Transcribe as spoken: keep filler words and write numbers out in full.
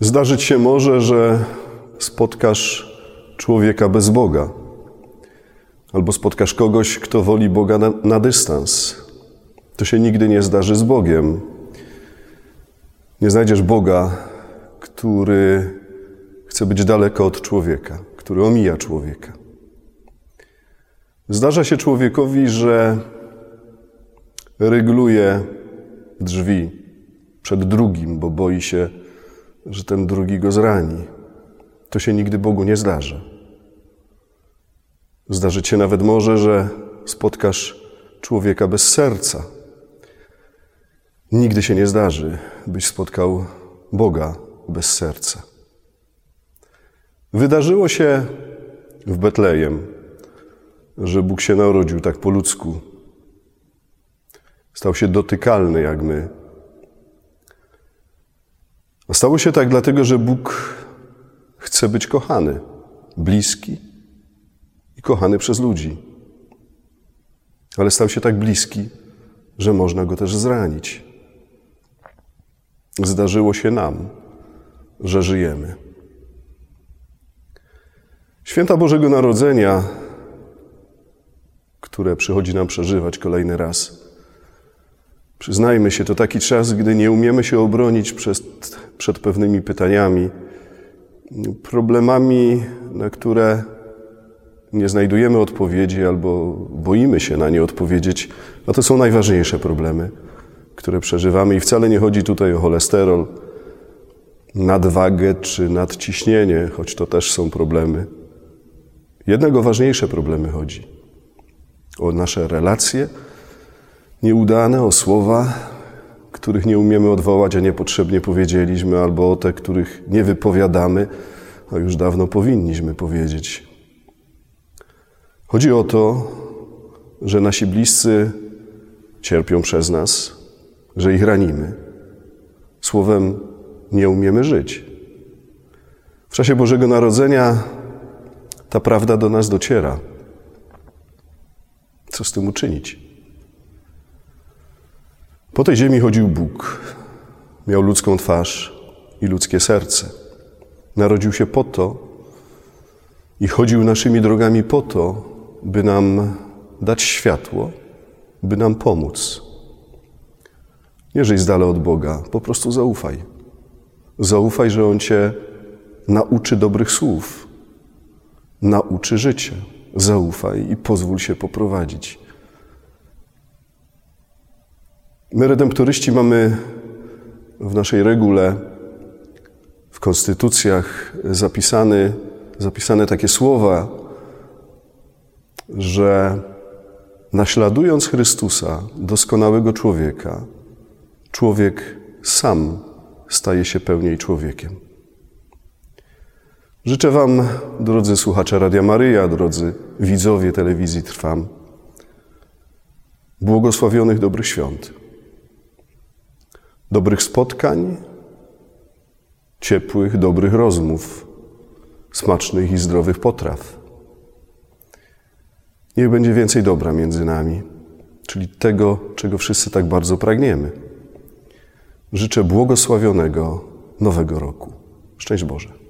Zdarzyć się może, że spotkasz człowieka bez Boga, albo spotkasz kogoś, kto woli Boga na, na dystans. To się nigdy nie zdarzy z Bogiem. Nie znajdziesz Boga, który chce być daleko od człowieka, który omija człowieka. Zdarza się człowiekowi, że rygluje drzwi przed drugim, bo boi się, że ten drugi go zrani. To się nigdy Bogu nie zdarza. Zdarzyć się nawet może, że spotkasz człowieka bez serca. Nigdy się nie zdarzy, byś spotkał Boga bez serca. Wydarzyło się w Betlejem, że Bóg się narodził tak po ludzku. Stał się dotykalny jak my. A stało się tak dlatego, że Bóg chce być kochany, bliski i kochany przez ludzi. Ale stał się tak bliski, że można Go też zranić. Zdarzyło się nam, że żyjemy. Święta Bożego Narodzenia, które przychodzi nam przeżywać kolejny raz, przyznajmy się, to taki czas, gdy nie umiemy się obronić przed, przed pewnymi pytaniami, problemami, na które nie znajdujemy odpowiedzi albo boimy się na nie odpowiedzieć, a to są najważniejsze problemy, które przeżywamy. I wcale nie chodzi tutaj o cholesterol, nadwagę czy nadciśnienie, choć to też są problemy. Jednak o ważniejsze problemy chodzi. O nasze relacje nieudane, o słowa, których nie umiemy odwołać, a niepotrzebnie powiedzieliśmy, albo o te, których nie wypowiadamy, a już dawno powinniśmy powiedzieć. Chodzi o to, że nasi bliscy cierpią przez nas, że ich ranimy. Słowem, nie umiemy żyć. W czasie Bożego Narodzenia ta prawda do nas dociera. Co z tym uczynić? Po tej ziemi chodził Bóg. Miał ludzką twarz i ludzkie serce. Narodził się po to i chodził naszymi drogami po to, by nam dać światło, by nam pomóc. Nie żyj z dala od Boga, po prostu zaufaj. Zaufaj, że On cię nauczy dobrych słów, nauczy życia. Zaufaj i pozwól się poprowadzić. My, redemptoryści, mamy w naszej regule, w konstytucjach zapisane, zapisane takie słowa, że naśladując Chrystusa, doskonałego człowieka, człowiek sam staje się pełniej człowiekiem. Życzę wam, drodzy słuchacze Radia Maryja, drodzy widzowie telewizji Trwam, błogosławionych dobrych świąt, dobrych spotkań, ciepłych, dobrych rozmów, smacznych i zdrowych potraw. Niech będzie więcej dobra między nami, czyli tego, czego wszyscy tak bardzo pragniemy. Życzę błogosławionego Nowego Roku. Szczęść Boże.